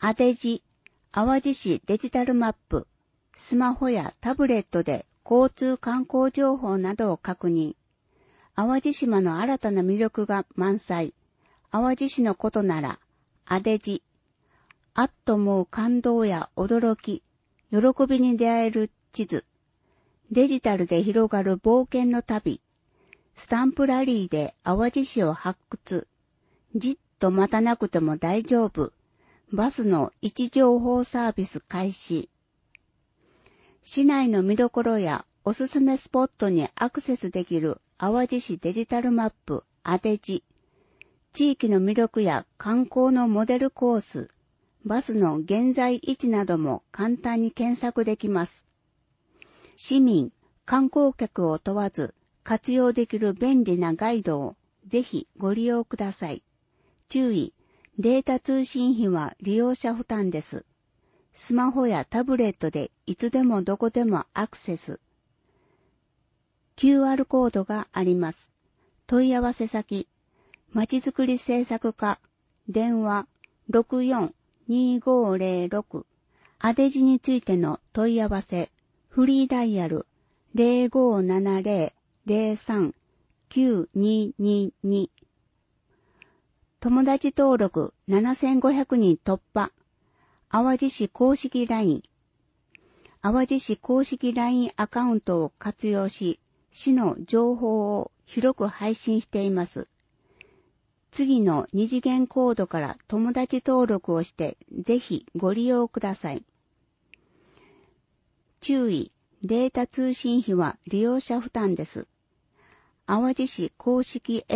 アデジ、淡路市デジタルマップ、スマホやタブレットで交通観光情報などを確認。淡路島の新たな魅力が満載。淡路市のことなら、アデジ。あっと思う感動や驚き、喜びに出会える地図。デジタルで広がる冒険の旅。スタンプラリーで淡路市を発掘。じっと待たなくても大丈夫。バスの位置情報サービス開始。市内の見どころやおすすめスポットにアクセスできる淡路市デジタルマップアデジ。地域の魅力や観光のモデルコース、バスの現在位置なども簡単に検索できます。市民、観光客を問わず活用できる便利なガイドをぜひご利用ください。注意、データ通信費は利用者負担です。スマホやタブレットでいつでもどこでもアクセス。QR コードがあります。問い合わせ先、まちづくり政策課、電話64-2506、アデジについての問い合わせ、フリーダイヤル0570-03-9222、友達登録7500人突破。淡路市公式 LINE。淡路市公式 LINE アカウントを活用し、市の情報を広く配信しています。次の二次元コードから友達登録をしてぜひご利用ください。注意、データ通信費は利用者負担です。淡路市公式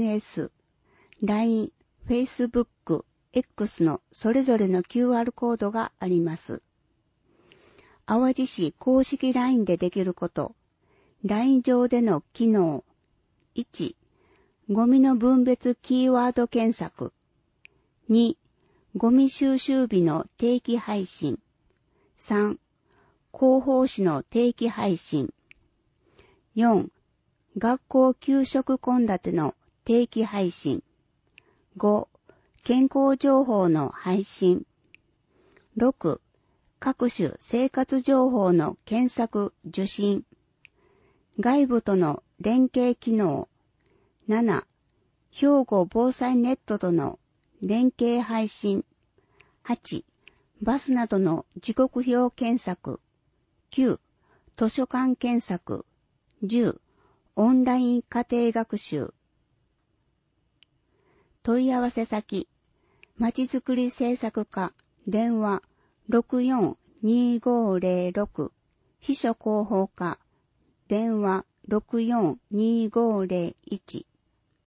SNS、LINE、Facebook、X のそれぞれの QR コードがあります。淡路市公式 LINE でできること。LINE 上での機能。1、ゴミの分別キーワード検索。2、ゴミ収集日の定期配信。3、広報誌の定期配信。4、学校給食献立の定期配信。5、健康情報の配信。6、各種生活情報の検索・受信。外部との連携機能。7、兵庫防災ネットとの連携配信。8、バスなどの時刻表検索。9、図書館検索。10、オンライン家庭学習。問い合わせ先、まちづくり政策課、電話64-2506、秘書広報課、電話64-2501。